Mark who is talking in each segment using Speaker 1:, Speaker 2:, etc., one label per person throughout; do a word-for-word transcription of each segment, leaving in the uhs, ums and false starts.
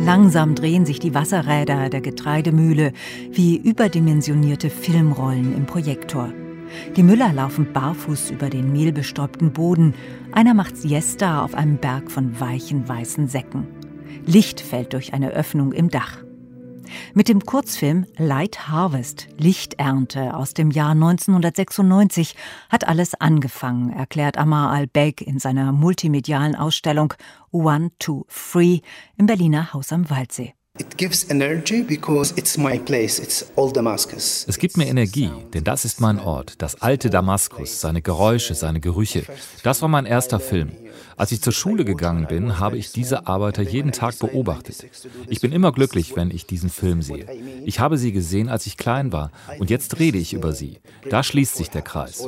Speaker 1: Langsam drehen sich die Wasserräder der Getreidemühle wie überdimensionierte Filmrollen im Projektor. Die Müller laufen barfuß über den mehlbestäubten Boden. Einer macht Siesta auf einem Berg von weichen, weißen Säcken. Licht fällt durch eine Öffnung im Dach. Mit dem Kurzfilm Light Harvest, Lichternte aus dem Jahr neunzehnhundertsechsundneunzig hat alles angefangen, erklärt Amar Al-Beig in seiner multimedialen Ausstellung One, Two, Three im Berliner Haus am Waldsee.
Speaker 2: Es gibt mir Energie, denn das ist mein Ort, das alte Damaskus, seine Geräusche, seine Gerüche. Das war mein erster Film. Als ich zur Schule gegangen bin, habe ich diese Arbeiter jeden Tag beobachtet. Ich bin immer glücklich, wenn ich diesen Film sehe. Ich habe sie gesehen, als ich klein war, und jetzt rede ich über sie. Da schließt sich der Kreis.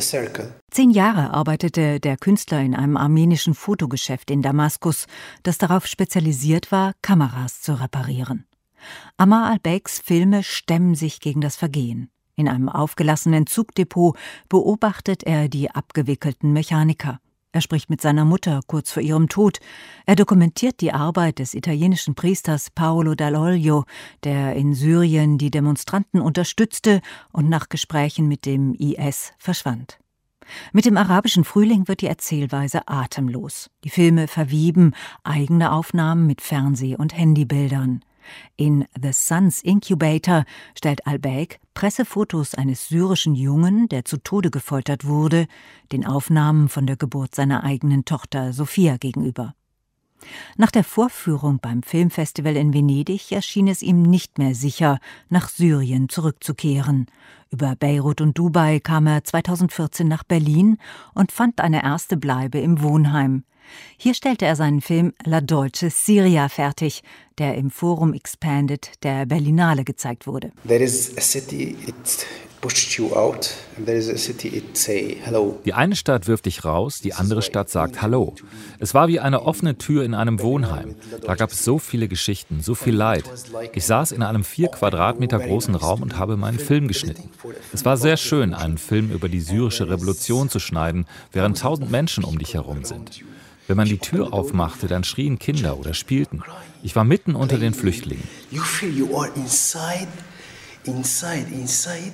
Speaker 1: Zehn Jahre arbeitete der Künstler in einem armenischen Fotogeschäft in Damaskus, das darauf spezialisiert war, Kameras zu reparieren. Amar Al-Beigs Filme stemmen sich gegen das Vergehen. In einem aufgelassenen Zugdepot beobachtet er die abgewickelten Mechaniker. Er spricht mit seiner Mutter kurz vor ihrem Tod. Er dokumentiert die Arbeit des italienischen Priesters Paolo Dall'Olio, der in Syrien die Demonstranten unterstützte und nach Gesprächen mit dem I S verschwand. Mit dem arabischen Frühling wird die Erzählweise atemlos. Die Filme verwieben eigene Aufnahmen mit Fernseh- und Handybildern. In The Sun's Incubator stellt Al-Beig Pressefotos eines syrischen Jungen, der zu Tode gefoltert wurde, den Aufnahmen von der Geburt seiner eigenen Tochter Sophia gegenüber. Nach der Vorführung beim Filmfestival in Venedig erschien es ihm nicht mehr sicher, nach Syrien zurückzukehren. Über Beirut und Dubai kam er zweitausendvierzehn nach Berlin und fand eine erste Bleibe im Wohnheim. Hier stellte er seinen Film La Dolce Siria fertig, der im Forum Expanded der Berlinale gezeigt wurde.
Speaker 2: There is a city, it pushed you out, and there is a city, it say hello. Die eine Stadt wirft dich raus, die andere Stadt sagt Hallo. Es war wie eine offene Tür in einem Wohnheim. Da gab es so viele Geschichten, so viel Leid. Ich saß in einem vier Quadratmeter großen Raum und habe meinen Film geschnitten. Es war sehr schön, einen Film über die syrische Revolution zu schneiden, während tausend Menschen um dich herum sind. Wenn man die Tür aufmachte, dann schrien Kinder oder spielten. Ich war mitten unter den Flüchtlingen.
Speaker 1: You feel you are inside, inside, inside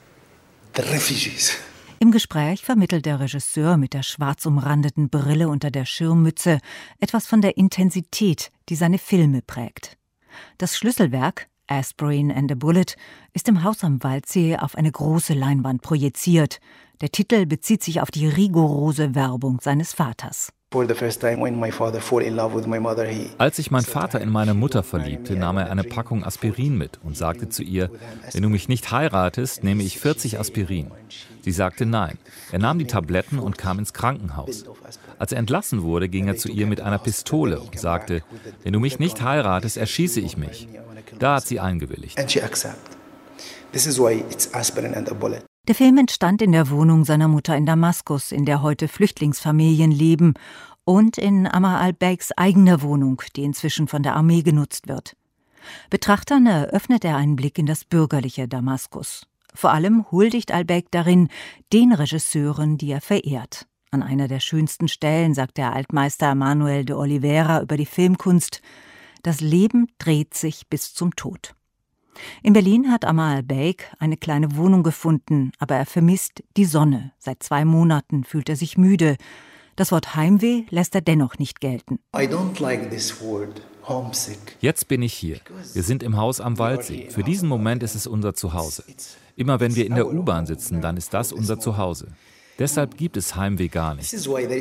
Speaker 1: the refugees. Im Gespräch vermittelt der Regisseur mit der schwarz umrandeten Brille unter der Schirmmütze etwas von der Intensität, die seine Filme prägt. Das Schlüsselwerk Aspirin and a Bullet ist im Haus am Waldsee auf eine große Leinwand projiziert. Der Titel bezieht sich auf die rigorose Werbung seines Vaters.
Speaker 2: Als sich mein Vater in meine Mutter verliebte, nahm er eine Packung Aspirin mit und sagte zu ihr, wenn du mich nicht heiratest, nehme ich vierzig Aspirin. Sie sagte nein. Er nahm die Tabletten und kam ins Krankenhaus. Als er entlassen wurde, ging er zu ihr mit einer Pistole und sagte, wenn du mich nicht heiratest, erschieße ich mich. Da hat sie eingewilligt.
Speaker 1: Der Film entstand in der Wohnung seiner Mutter in Damaskus, in der heute Flüchtlingsfamilien leben, und in Amar Al-Beigs eigener Wohnung, die inzwischen von der Armee genutzt wird. Betrachtern eröffnet er einen Blick in das bürgerliche Damaskus. Vor allem huldigt Al-Beig darin den Regisseuren, die er verehrt. An einer der schönsten Stellen sagt der Altmeister Manuel de Oliveira über die Filmkunst: Das Leben dreht sich bis zum Tod. In Berlin hat Amar Al-Beig eine kleine Wohnung gefunden, aber er vermisst die Sonne. Seit zwei Monaten fühlt er sich müde. Das Wort Heimweh lässt er dennoch nicht gelten.
Speaker 2: I don't like this word, homesick. Jetzt bin ich hier. Wir sind im Haus am Waldsee. Für diesen Moment ist es unser Zuhause. Immer wenn wir in der U-Bahn sitzen, dann ist das unser Zuhause. Deshalb gibt es Heimweh gar nicht.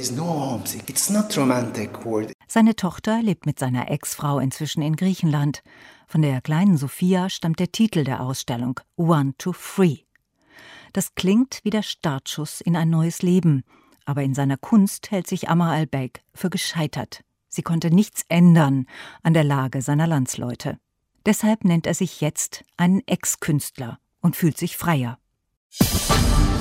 Speaker 1: Seine Tochter lebt mit seiner Ex-Frau inzwischen in Griechenland. Von der kleinen Sophia stammt der Titel der Ausstellung, One, Two, Three. Das klingt wie der Startschuss in ein neues Leben. Aber in seiner Kunst hält sich Amar Al-Beig für gescheitert. Sie konnte nichts ändern an der Lage seiner Landsleute. Deshalb nennt er sich jetzt einen Ex-Künstler und fühlt sich freier.